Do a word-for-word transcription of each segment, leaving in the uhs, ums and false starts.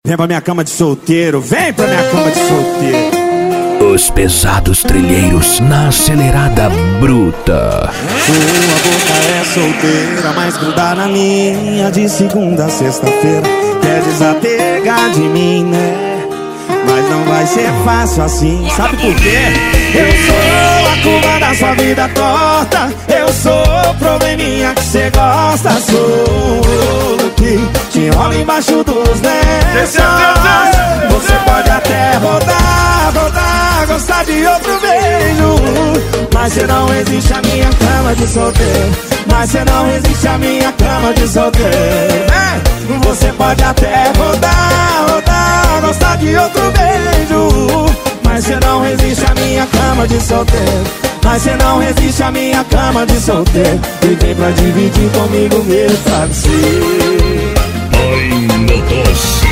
Vem pra minha cama de solteiro, vem pra minha cama de solteiro. Os pesados trilheiros na acelerada bruta. Sua boca é solteira, mas gruda na minha de segunda a sexta-feira. Quer desapegar de mim, né? Mas não vai ser fácil assim, sabe por quê? Eu sou a curva da sua vida torta. Eu sou o probleminha que cê gosta. Sou o que te enrola embaixo dos lençóis. Você pode até rodar, rodar, gostar de outro beijo, mas cê não resiste à minha cama de solteiro. Mas cê não resiste à minha cama de solteiro. é. Você pode até rodar, rodar, gostar de outro beijo, mas cê não resiste à minha cama de solteiro. Mas cê não resiste à minha cama de solteiro. E vem pra dividir comigo meu travesseiro. Ai, meu doce.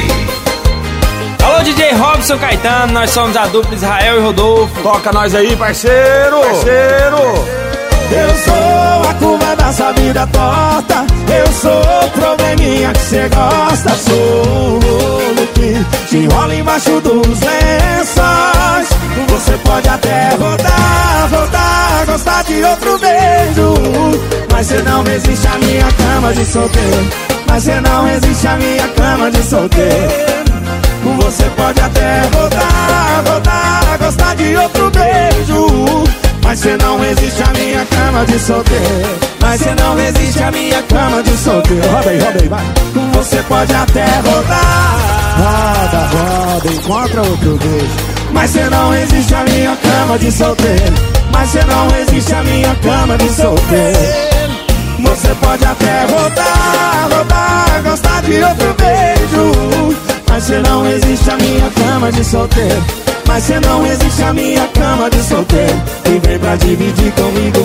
Alô, D J Robson Caetano, nós somos a dupla Israel e Rodolfo. Toca nós aí, parceiro, parceiro. Eu sou a curva da sua vida torta. Eu sou o probleminha que cê gosta. Sou o rolo que te enrola embaixo dos lençóis. Você pode até rodar, rodar, gostar de outro beijo, mas cê não resiste à minha cama de solteiro. Mas cê não resiste à minha cama de solteiro. Você pode até rodar, rodar, gostar de outro beijo, mas cê não resiste à minha cama de solteiro. Mas cê não resiste à minha cama de solteiro. Roda aí, roda aí, vai. Você pode até rodar, roda, roda, encontra outro beijo, mas cê não resiste à minha cama de solteiro. Mas cê não resiste à minha cama de solteiro. Você pode até rodar, rodar, gostar de outro beijo, mas cê não resiste à minha cama de solteiro. Mas cê não resiste à minha cama de solteiro. E vem pra dividir comigo